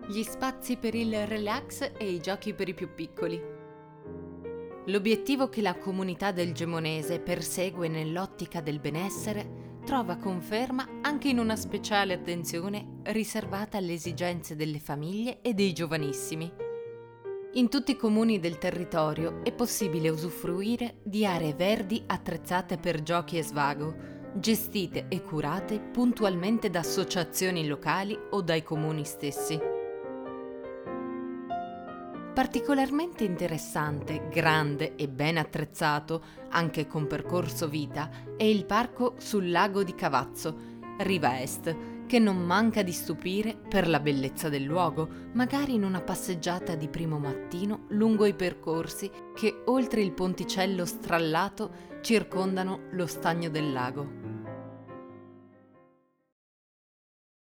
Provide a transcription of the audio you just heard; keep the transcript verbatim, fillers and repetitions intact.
Gli spazi per il relax e i giochi per i più piccoli. L'obiettivo che la comunità del Gemonese persegue nell'ottica del benessere trova conferma anche in una speciale attenzione riservata alle esigenze delle famiglie e dei giovanissimi. In tutti i comuni del territorio è possibile usufruire di aree verdi attrezzate per giochi e svago, gestite e curate puntualmente da associazioni locali o dai comuni stessi. Particolarmente interessante, grande e ben attrezzato, anche con percorso vita, è il parco sul lago di Cavazzo, riva est, che non manca di stupire per la bellezza del luogo, magari in una passeggiata di primo mattino lungo i percorsi che, oltre il ponticello strallato, circondano lo stagno del lago.